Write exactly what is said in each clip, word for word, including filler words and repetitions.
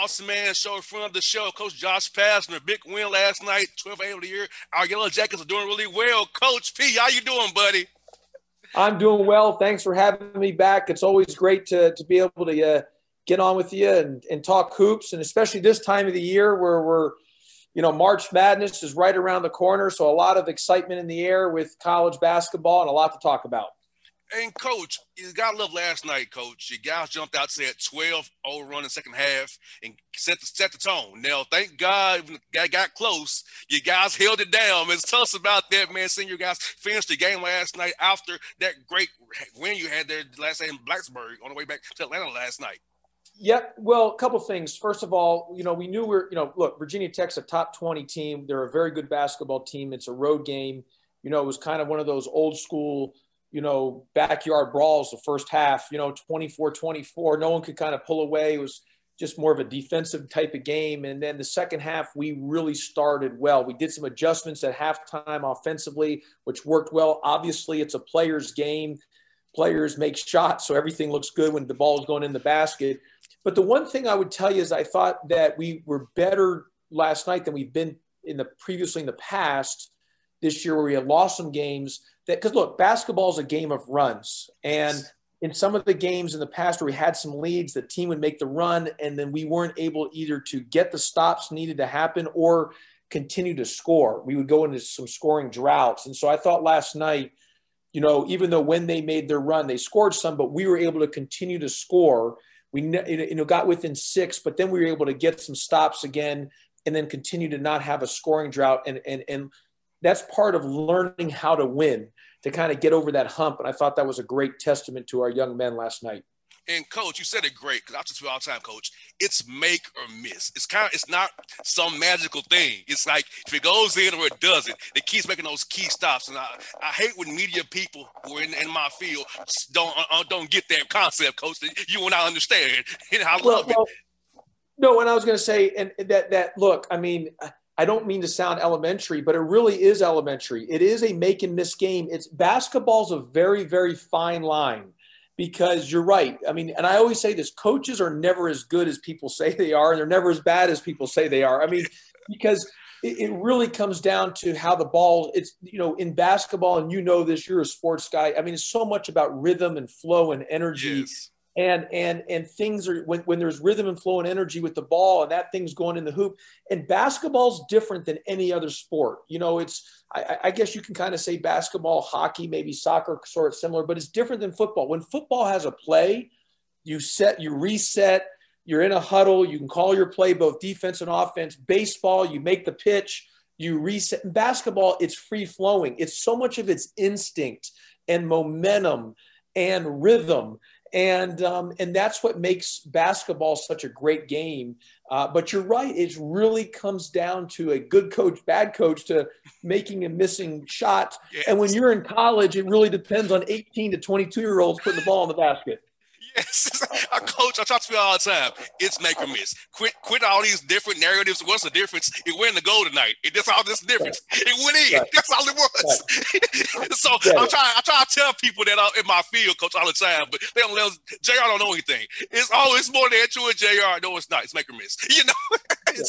awesome man, show in front of the show, Coach Josh Pastner. Big win last night, twelfth game of the year. Our Yellow Jackets are doing really well. Coach P, how you doing, buddy? I'm doing well. Thanks for having me back. It's always great to to be able to uh, get on with you and, and talk hoops, and especially this time of the year where we're, you know, March Madness is right around the corner, so a lot of excitement in the air with college basketball and a lot to talk about. And, Coach, you got to love last night, Coach. You guys jumped out, said twelve oh run in the second half and set the, set the tone. Now, thank God when the guy got close, you guys held it down. Man, tell us about that, man, seeing you guys finish the game last night after that great win you had there last night in Blacksburg on the way back to Atlanta last night. Yeah, well, a couple things. First of all, you know, we knew we're, you know, look, Virginia Tech's a top twenty team. They're a very good basketball team. It's a road game. You know, it was kind of one of those old school, you know, backyard brawls the first half, you know, twenty-four twenty-four. No one could kind of pull away. It was just more of a defensive type of game. And then the second half, we really started well. We did some adjustments at halftime offensively, which worked well. Obviously, it's a player's game. Players make shots, so everything looks good when the ball is going in the basket. But the one thing I would tell you is I thought that we were better last night than we've been in the previously in the past this year, where we had lost some games. That because look, basketball is a game of runs, and in some of the games in the past where we had some leads, the team would make the run, and then we weren't able either to get the stops needed to happen or continue to score. We would go into some scoring droughts, and so I thought last night, you know, even though when they made their run, they scored some, but we were able to continue to score. We you know got within six, but then we were able to get some stops again, and then continue to not have a scoring drought, and and and. That's part of learning how to win, to kind of get over that hump. And I thought that was a great testament to our young men last night. And, Coach, you said it great, because I just feel all the time, Coach, it's make or miss. It's kind of, it's not some magical thing. It's like if it goes in or it doesn't, it keeps making those key stops. And I, I hate when media people who are in, in my field don't uh, don't get that concept, Coach, that you and I understand. And I well, love well, it. No, and I was going to say, and that, that look, I mean – I don't mean to sound elementary, but it really is elementary. It is a make and miss game. It's basketball's a very, very fine line, because you're right. I mean, and I always say this, coaches are never as good as people say they are, and they're never as bad as people say they are. I mean, because it, it really comes down to how the ball, it's, you know, in basketball, and you know this, you're a sports guy. I mean, it's so much about rhythm and flow and energy. Yes. And and and things are when, when there's rhythm and flow and energy with the ball, and that thing's going in the hoop. And basketball's different than any other sport. You know, it's I, I guess you can kind of say basketball, hockey, maybe soccer, sort of similar, but it's different than football. When football has a play, you set, you reset, you're in a huddle, you can call your play, both defense and offense. Baseball, you make the pitch, you reset. In basketball, it's free flowing. It's so much of its instinct and momentum and rhythm. And um, and that's what makes basketball such a great game. Uh, but you're right. It really comes down to a good coach, bad coach, to making a missing shot. Yes. And when you're in college, it really depends on eighteen to twenty-two-year-olds putting the ball in the basket. Yes, our coach, I talk to you all the time. It's make or miss. Quit, quit all these different narratives. What's the difference? It went in the goal tonight. It, that's all this difference. Right. It went in. Right. That's all it was. Right. So yeah. I'm trying. I try to tell people that in my field, coach, all the time, but they don't. J R don't know anything. It's always more than true with J R. No, it's not. It's make or miss. You know. Yeah.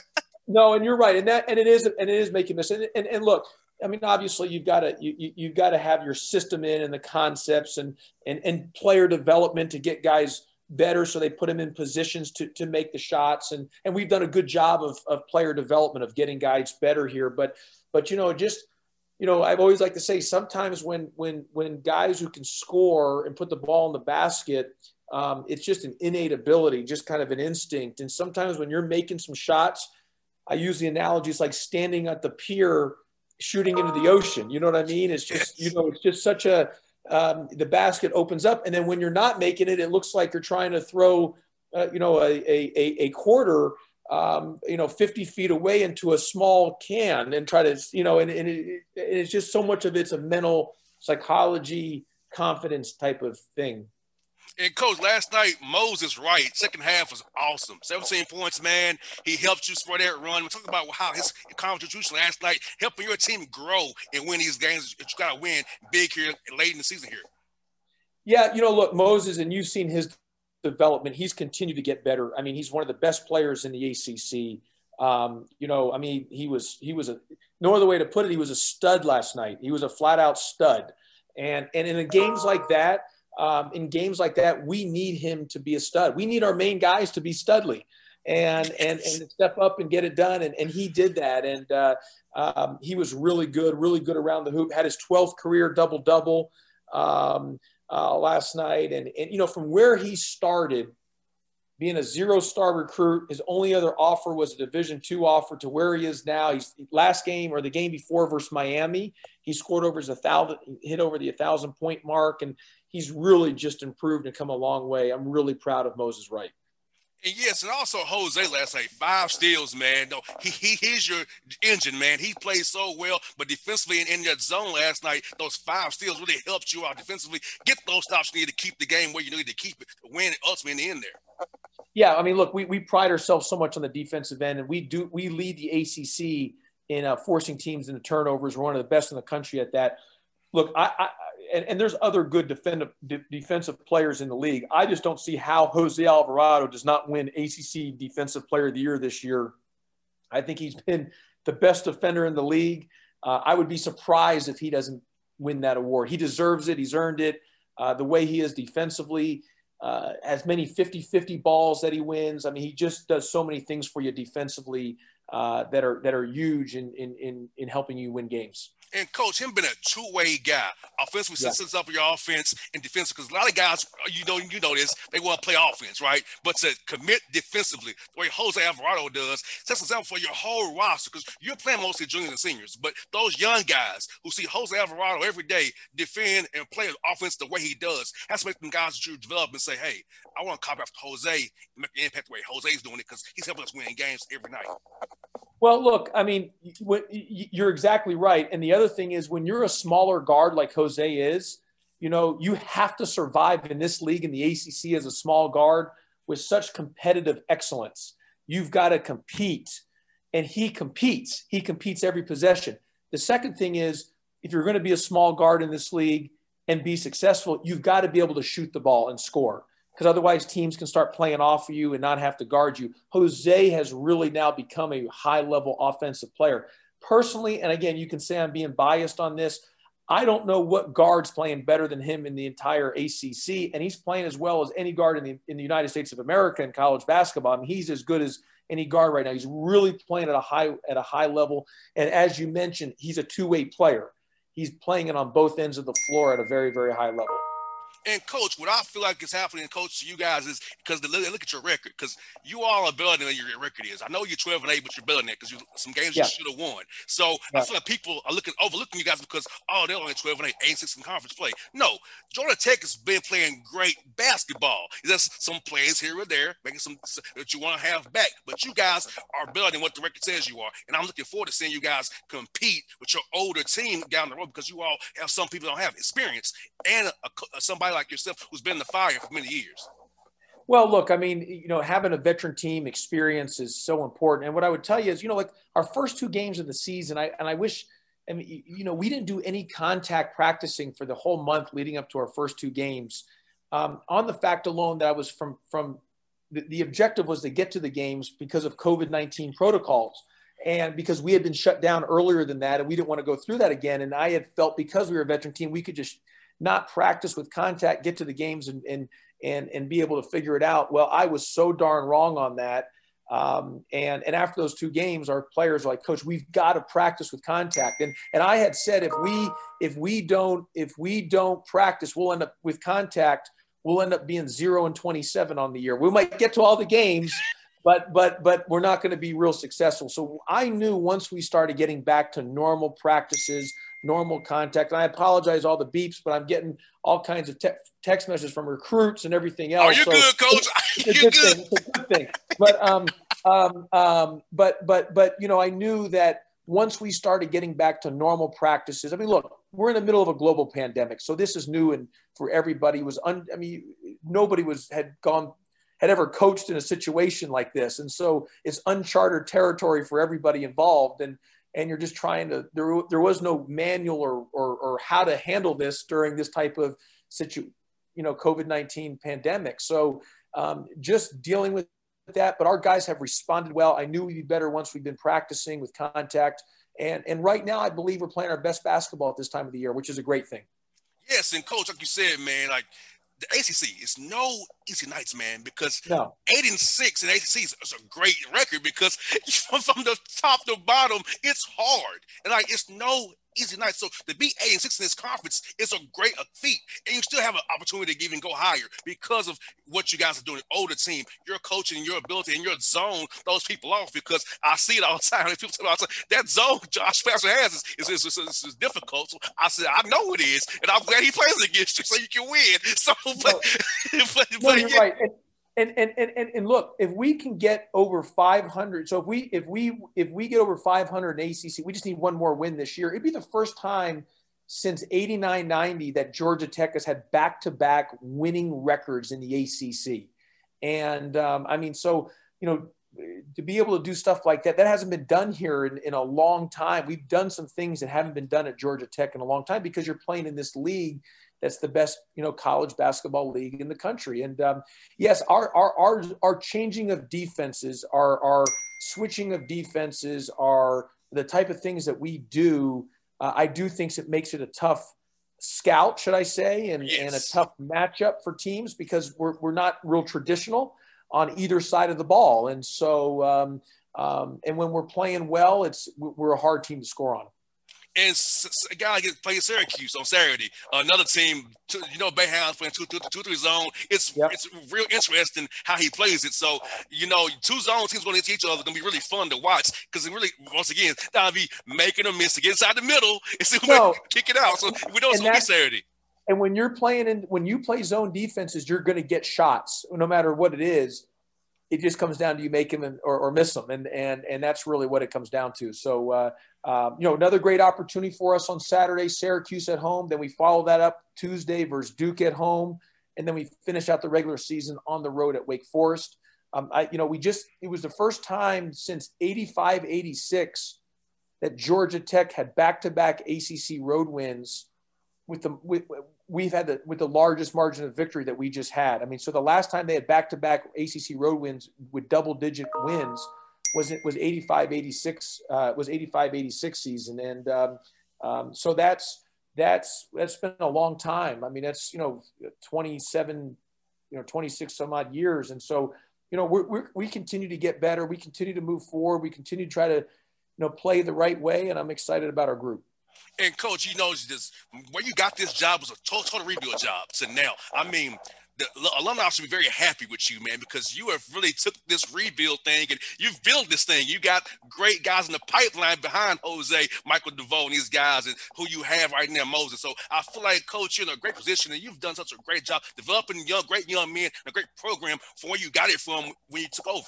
No, and you're right, and that and it is and it is making miss. And, and and look. I mean, obviously, you've got to you, you've got to have your system in and the concepts and and and player development to get guys better, so they put them in positions to to make the shots. And and we've done a good job of of player development, of getting guys better here. But but you know, just you know, I've always liked to say sometimes when when when guys who can score and put the ball in the basket, um, it's just an innate ability, just kind of an instinct. And sometimes when you're making some shots, I use the analogy, it's like standing at the pier shooting into the ocean. You know what I mean? It's just, you know, it's just such a, um, the basket opens up. And then when you're not making it, it looks like you're trying to throw, uh, you know, a, a, a quarter, um, you know, fifty feet away into a small can and try to, you know, and, and it, it's just so much of it's a mental psychology, confidence type of thing. And, Coach, last night, Moses Wright, second half was awesome. seventeen points, man. He helped you for that run. We're talking about how his contribution last night, helping your team grow and win these games that you got to win big here late in the season here. Yeah, you know, look, Moses, and you've seen his development, he's continued to get better. I mean, he's one of the best players in the A C C. Um, you know, I mean, he was he was a no other way to put it. He was a stud last night. He was a flat out stud. And and in games like that, um, in games like that, we need him to be a stud. We need our main guys to be studly and and and step up and get it done. And and he did that. And uh, um, he was really good, really good around the hoop. Had his twelfth career double double um, uh, last night. And and you know, from where he started, being a zero-star recruit, his only other offer was a Division two offer to where he is now. He's last game or the game before versus Miami, he scored over his a thousand, hit over the thousand point mark, and he's really just improved and come a long way. I'm really proud of Moses Wright. And yes, and also Jose last night, five steals, man. No, he, he he's your engine, man. He played so well, but defensively in, in that zone last night, those five steals really helped you out defensively. Get those stops you need to keep the game where you need to keep it, to win ultimately in the end there. Yeah, I mean, look, we, we pride ourselves so much on the defensive end, and we do we lead the A C C in uh, forcing teams into turnovers. We're one of the best in the country at that. Look, I, I and, and there's other good defensive defensive players in the league. I just don't see how Jose Alvarado does not win A C C Defensive Player of the Year this year. I think he's been the best defender in the league. Uh, I would be surprised if he doesn't win that award. He deserves it. He's earned it. Uh, the way he is defensively. Uh, as many fifty-fifty balls that he wins. I mean, he just does so many things for you defensively uh, that are that are huge in in in, in helping you win games. And Coach, him being a two-way guy, offensively yeah. sets up your offense and defensive. Because a lot of guys, you know, you know this, they want to play offense, right? But to commit defensively, the way Jose Alvarado does, sets us up for your whole roster. Because you're playing mostly juniors and seniors, but those young guys who see Jose Alvarado every day defend and play offense the way he does, has to make them guys that you develop and say, "Hey, I want to copy after Jose and make the impact the way Jose's doing it because he's helping us win games every night." Well, look, I mean, you're exactly right. And the other thing is when you're a smaller guard like Jose is, you know, you have to survive in this league in the A C C as a small guard with such competitive excellence. You've got to compete. And he competes. He competes every possession. The second thing is if you're going to be a small guard in this league and be successful, you've got to be able to shoot the ball and score. Because otherwise teams can start playing off of you and not have to guard you. Jose has really now become a high-level offensive player. Personally, and again, you can say I'm being biased on this, I don't know what guard's playing better than him in the entire A C C, and he's playing as well as any guard in the, in the United States of America in college basketball. I mean, he's as good as any guard right now. He's really playing at a high at a high level, and as you mentioned, he's a two-way player. He's playing it on both ends of the floor at a very, very high level. And, Coach, what I feel like is happening, Coach, to you guys is because look, look at your record, because you all are better than your record is. I know you're twelve and eight, but you're better than that because some games yeah. you should have won. So yeah. I feel like people are looking overlooking you guys because, oh, they're only twelve and eight, eight and six in conference play. No, Georgia Tech has been playing great basketball. There's some plays here or there, making some that you want to have back. But you guys are better than what the record says you are. And I'm looking forward to seeing you guys compete with your older team down the road because you all have some people that don't have experience and a, a, somebody like yourself who's been in the fire for many years. Well, look, I mean, you know, having a veteran team experience is so important. And what I would tell you is, you know, like our first two games of the season, I and I wish, I mean, you know, we didn't do any contact practicing for the whole month leading up to our first two games. Um, on the fact alone that I was from, from the, the objective was to get to the games because of COVID nineteen protocols. And because we had been shut down earlier than that, and we didn't want to go through that again. And I had felt because we were a veteran team, we could just not practice with contact, get to the games and, and, and, and be able to figure it out. Well, I was so darn wrong on that. Um, and, and after those two games, our players were like, Coach, we've got to practice with contact. And, and I had said, if we, if we don't, if we don't practice, we'll end up with contact. We'll end up being zero and twenty-seven on the year. We might get to all the games, but, but, but we're not going to be real successful. So I knew once we started getting back to normal practices, normal contact. And I apologize all the beeps, but I'm getting all kinds of te- text messages from recruits and everything else. Oh, you're so good, Coach. It's a good thing. It's a good thing. But um, um, um, but but but you know, I knew that once we started getting back to normal practices. I mean, look, we're in the middle of a global pandemic, so this is new and for everybody. It was un- I mean, nobody was had gone had ever coached in a situation like this, and so it's uncharted territory for everybody involved. And and you're just trying to, there, there was no manual or, or, or how to handle this during this type of situ, you know, COVID nineteen pandemic. So um, just dealing with that. But our guys have responded well. I knew we'd be better once we've been practicing with contact. And, and right now, I believe we're playing our best basketball at this time of the year, which is a great thing. Yes, and Coach, like you said, man, like the A C C is no easy nights, man, because no. eight and six in A C C is, is a great record because from, from the top to bottom, it's hard. And like, it's no easy night. So to be eight and six in this conference is a great a feat. And you still have an opportunity to even go higher because of what you guys are doing. Older team, your coaching and your ability and your zone those people off, because I see it all the time. People say all the time, that zone Josh Pastner has is, is, is, is, is difficult. So I said, I know it is. And I'm glad he plays against you so you can win. So, but, no, but, no but you're yeah. right. And, And, and and and and look, if we can get over five hundred, so if we if we if we get over five hundred in A C C, we just need one more win this year. It'd be the first time since eighty-nine ninety that Georgia Tech has had back-to-back winning records in the A C C. And um, I mean, so you know, to be able to do stuff like that, that hasn't been done here in, in a long time. We've done some things that haven't been done at Georgia Tech in a long time because you're playing in this league that's the best, you know, college basketball league in the country. And um, yes, our, our, our, our changing of defenses, our, our switching of defenses are the type of things that we do. Uh, I do think it makes it a tough scout, should I say, and, yes. and a tough matchup for teams because we're, we're not real traditional on either side of the ball. And so, um, um, and when we're playing well, it's, we're a hard team to score on. And a guy gets playing Syracuse on Saturday. Another team, you know, Bayhound's playing two, two, two, three zone. It's yep. it's real interesting how he plays it. So, you know, two zone teams going to each other. It's going to be really fun to watch because it really, once again, that'll be making a miss to get inside the middle and see who no. kick it out. So we know it's going to be Saturday. And when you're playing in, when you play zone defenses, you're going to get shots no matter what it is. It just comes down to you make them or, or miss them. And, and, and that's really what it comes down to. So, uh, um, you know, another great opportunity for us on Saturday, Syracuse at home. Then we follow that up Tuesday versus Duke at home. And then we finish out the regular season on the road at Wake Forest. Um, I, you know, we just, it was the first time since eighty-five, eighty-six that Georgia Tech had back-to-back A C C road wins with the, with, we've had the, with the largest margin of victory that we just had. I mean, so the last time they had back-to-back A C C road wins with double-digit wins was it was eighty-five, eighty-six uh, was eighty-five, eighty-six season. And um, um, so that's, that's, that's been a long time. I mean, that's, you know, twenty-seven, you know, twenty-six some odd years. And so, you know, we're, we're, we continue to get better. We continue to move forward. We continue to try to, you know, play the right way. And I'm excited about our group. And Coach, you know, this where you got this job was a total, total rebuild job. So now, I mean, the alumni should be very happy with you, man, because you have really took this rebuild thing and you've built this thing. You got great guys in the pipeline behind Jose, Michael DeVoe, and these guys, and who you have right now, Moses. So I feel like, Coach, you're in a great position, and you've done such a great job developing young, great young men, a great program from where you got it from when you took over.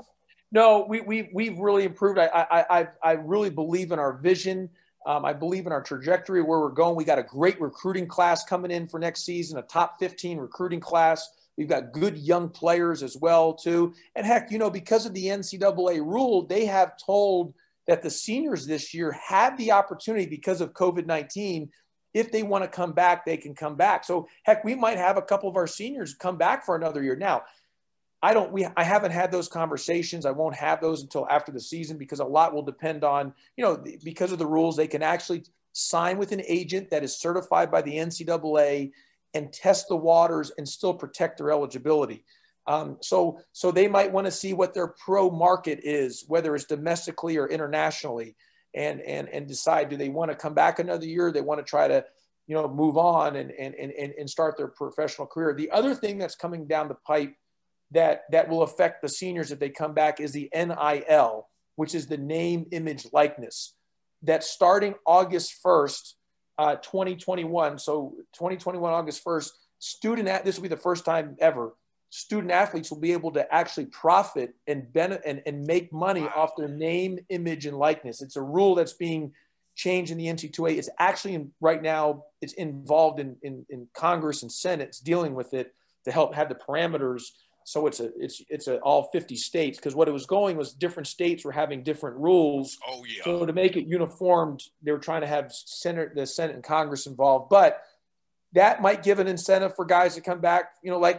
No, we we we've really improved. I I I, I really believe in our vision. Um, I believe in our trajectory, where we're going. We got a great recruiting class coming in for next season, a top fifteen recruiting class. We've got good young players as well, too. And heck, you know, because of the N C double A rule, they have told that the seniors this year have the opportunity because of COVID nineteen. If they want to come back, they can come back. So heck, we might have a couple of our seniors come back for another year. Now, I don't, we, I haven't had those conversations. I won't have those until after the season because a lot will depend on, you know, because of the rules, they can actually sign with an agent that is certified by the N C double A and test the waters and still protect their eligibility. Um, so, so they might want to see what their pro market is, whether it's domestically or internationally, and, and, and decide, do they want to come back another year? They want to try to, you know, move on and, and, and, and start their professional career. The other thing that's coming down the pipe that that will affect the seniors if they come back is the N I L, which is the name, image, likeness. That starting August first, uh, twenty twenty-one, so twenty twenty-one, August first, student at this will be the first time ever, student athletes will be able to actually profit and benefit and, and make money off their name, image, and likeness. It's a rule that's being changed in the N C double A. It's actually in, right now, it's involved in, in, in Congress and Senate. It's dealing with it to help have the parameters. So it's a it's it's a all fifty states, because what it was going was different states were having different rules. Oh yeah. So to make it uniformed, they were trying to have Senate, the Senate and Congress involved. But that might give an incentive for guys to come back. You know, like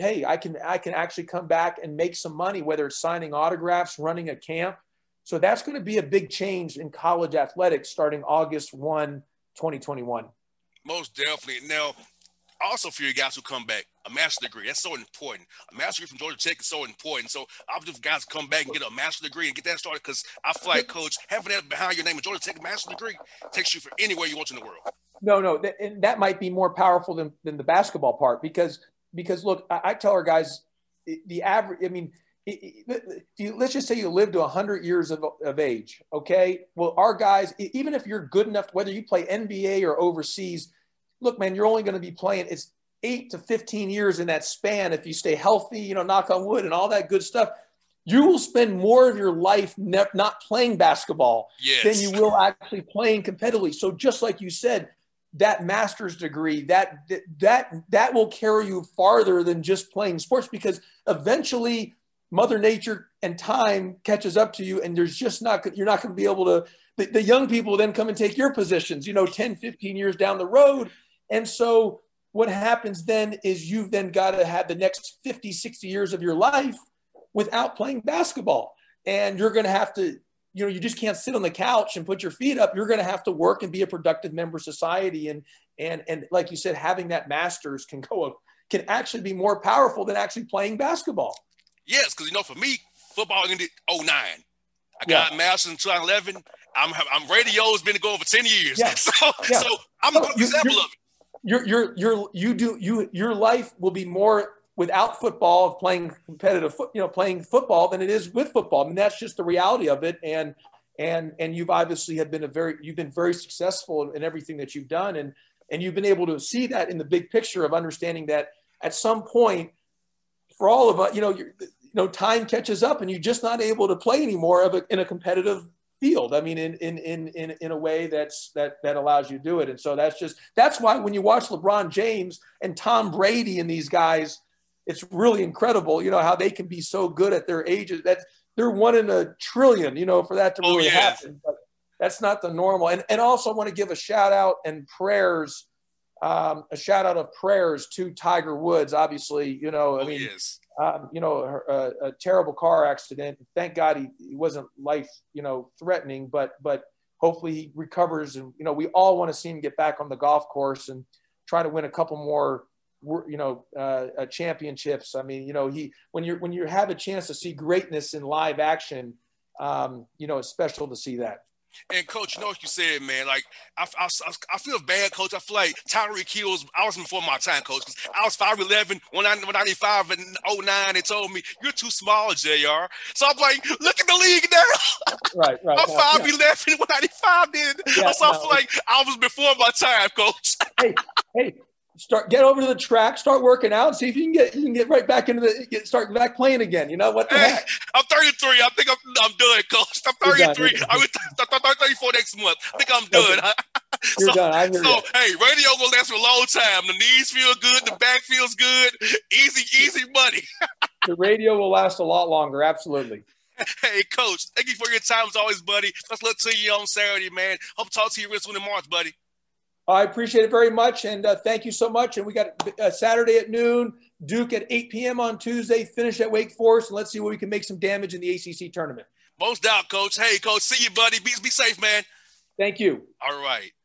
hey, I can I can actually come back and make some money, whether it's signing autographs, running a camp. So that's going to be a big change in college athletics starting August first, twenty twenty-one. Most definitely. Now, also for you guys who come back, a master's degree, that's so important. A master's degree from Georgia Tech is so important. So I hope you guys come back and get a master's degree and get that started, because I feel like, Coach, having that behind your name, a Georgia Tech master's degree, takes you for anywhere you want in the world. No, no, that, and that might be more powerful than, than the basketball part, because, because look, I, I tell our guys, the average, I mean, it, it, you, let's just say you live to one hundred years of, of age, okay? Well, our guys, even if you're good enough, whether you play N B A or overseas, look, man, you're only going to be playing, it's eight to fifteen years in that span. If you stay healthy, you know, knock on wood and all that good stuff, you will spend more of your life ne- not playing basketball yes. than you will actually playing competitively. So just like you said, that master's degree, that, that, that will carry you farther than just playing sports, because eventually Mother Nature and time catches up to you, and there's just not, you're not going to be able to, the, the young people then come and take your positions, you know, ten, fifteen years down the road. And so what happens then is you've then got to have the next fifty, sixty years of your life without playing basketball. And you're going to have to, you know, you just can't sit on the couch and put your feet up. You're going to have to work and be a productive member of society. And, and, and like you said, having that master's can go, can actually be more powerful than actually playing basketball. Yes, because, you know, for me, football ended oh nine. I got yeah. a master's in two thousand eleven. I'm, I'm radio's been going for ten years. Yeah. So, yeah. so I'm a good example of it. You're, you're, you're, you do, you, your life will be more without football, of playing competitive foot, you know, playing football than it is with football. I mean, that's just the reality of it. And, and, and you've obviously have been a very, you've been very successful in everything that you've done. And, and you've been able to see that in the big picture of understanding that at some point for all of us, you know, you're, you know, time catches up and you're just not able to play anymore of a, in a competitive field. I mean, in, in, in, in, in a way that's, that, that allows you to do it. And so that's just, that's why when you watch LeBron James and Tom Brady and these guys, it's really incredible, you know, how they can be so good at their ages. That they're one in a trillion, you know, for that to really oh, yes. happen. But that's not the normal. And, and also I want to give a shout out and prayers, um, a shout out of prayers to Tiger Woods. Obviously, you know, I oh, mean, yes. um, you know, a, a terrible car accident. Thank God he, he wasn't life, you know, threatening, but, but hopefully he recovers. And, you know, we all want to see him get back on the golf course and try to win a couple more, you know, uh, uh, championships. I mean, you know, he, when you're, when you have a chance to see greatness in live action, um, you know, it's special to see that. And Coach, you know what you said, man, like I, I, I feel bad, Coach. I feel like Tyreek Hill was, I was before my time, Coach, because I was five eleven, one ninety-five and oh nine. They told me, you're too small, J R. So I'm like, look at the league now. Right, right. I'm five eleven, yeah. one ninety-five then. Yeah, so no, I feel like I was before my time, Coach. hey, hey. Start get over to the track, start working out, see if you can get you can get right back into the get start back playing again. You know what the hey, heck? I'm thirty-three. I think I'm I'm done, Coach. I'm thirty-three. I'm thirty-four next month. I think I'm done. Okay. You're so, done. I hear so you. Hey, radio gonna last for a long time. The knees feel good, the back feels good. Easy, easy money. The radio will last a lot longer. Absolutely. Hey, Coach, thank you for your time as always, buddy. Let's look to you on Saturday, man. Hope to talk to you real soon in March, buddy. I appreciate it very much, and uh, thank you so much. And we got uh, Saturday at noon, Duke at eight p.m. on Tuesday, finish at Wake Forest, and let's see where we can make some damage in the A C C tournament. Most doubt, Coach. Hey, Coach, see you, buddy. Be, be safe, man. Thank you. All right.